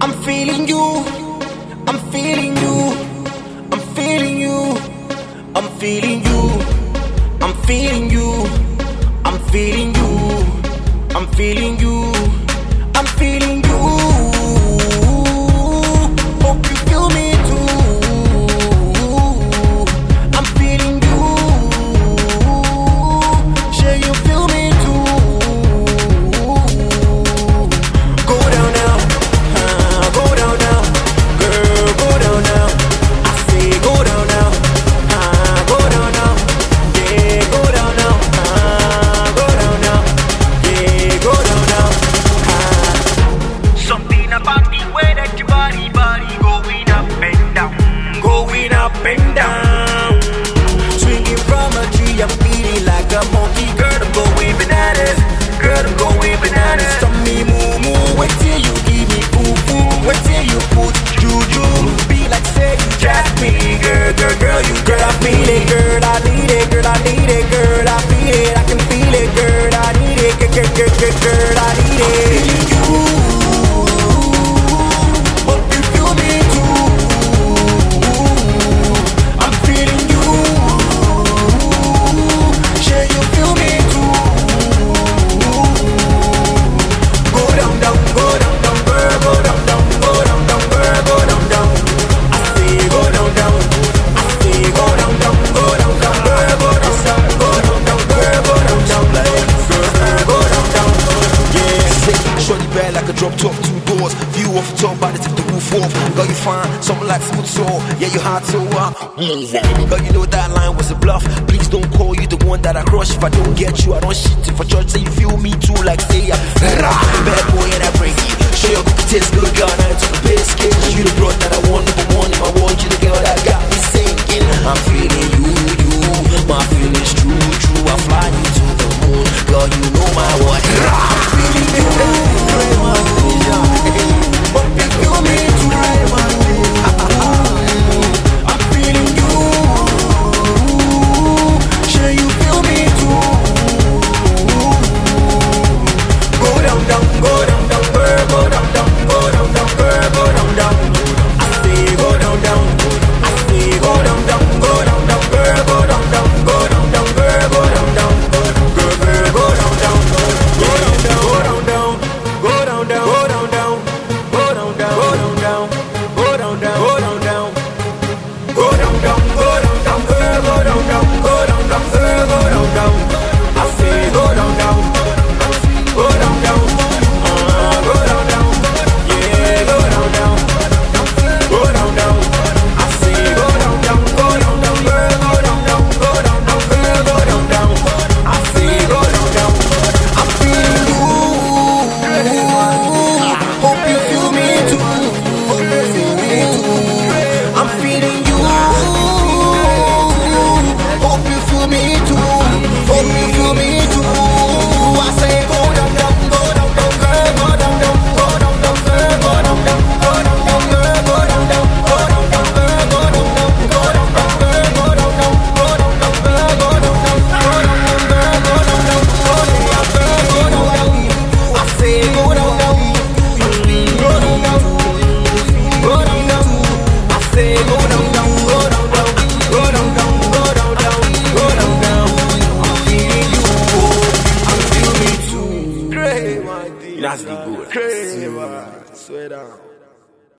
I'm feeling you, I'm feeling you, I'm feeling you, I'm feeling you, I'm feeling you, I'm feeling you, I'm feeling you, I'm feeling you. Hope you feel me too. I'm feeling you. Sure you feel me too. Go down now, go down now, girl, go down now. I say go down now, go down now, yeah, go down now, go down now, yeah, go down now. Something about the way that your body going up and down, Going up and down, swinging from a tree, I'm feeling like a monkey. Girl, I'm going bananas. Girl, I'm going bananas. Tell me moo moo, wait till you give me poo poo. Wait till you put juju. Be like say you jack me, girl, girl, girl, you girl, I feel it, girl, I need it, girl, I need it, girl, I feel it, I can feel it, girl, I need it, girl, girl, girl, girl, I need it. I'm feeling you. Hope you feel me too. I'm feeling you. Sure you feel me too. Go down, down, go down, down, girl, go down, down, go down, down, girl, go down, down. I say go down, down. I say go down, down, go down, down, girl, go down, down, go down, down, girl, go down, down, girl, go down, down. Yeah, Sick, shorty bad like a drop top, 2 doors. View off the top, body tip the roof off. Girl, you fine, something like smooth soul. Yeah, you hot, so move on. Girl, you know that line was a bluff. Please don't call you the one that I crush. If I don't get you, I don't shit. If I church, say you feel me too, like say I'm bad boy and I break you. Sure your cookie tastes good, girl, now it's on the biscuit. You the broad that I want, number one. If I want you, the girl that got me singing. I'm feeling you, my feelings true, true. I fly you to the moon, girl, you know my what. I'm feeling you. hope you feel me too. I'm feeling you. Sure you feel me too. Go down, down, go down, down, girl, go down, down, go down, down, girl, go down, down. I say go down, down. I say go down, down, go down, down, girl, go down, down, go down, down, girl, go down, down, girl, girl, go down, down, go down, down, go down, down, go down, down, go down, down, go down, down, go down, down, go down, down, go down, down, go down, down, girl, go down, down, go down, down, girl, go down, down. I say go down, down, go down, down, go down, down, yeah, go down, down, go down, down. I say go down, down, go down, down, girl, go down, down, go down, down, girl, go down, down. I say go down, down. I'm feeling you. Hope you feel me too. Hope you feel me too. I'm feeling you. Hope you feel me too. Hope you feel me too. I say go down, down, go down, down, girl, go down, down, go down, down, girl, go down, down, go down, down, girl, go down, down, go down, down, girl, go down, down, go down, down, girl, go down, down, go down, down, girl, go down, down, go down, down, girl, go down, down, go down, down, girl, go down, down. I say go down, down, go down, down, go down, down. I say go down, down, go down, down, go down, down, go down, down, go down, down. I'm feeling you, I'm feeling me too. Crazy, man. That's the good. Crazy, man. Swear down.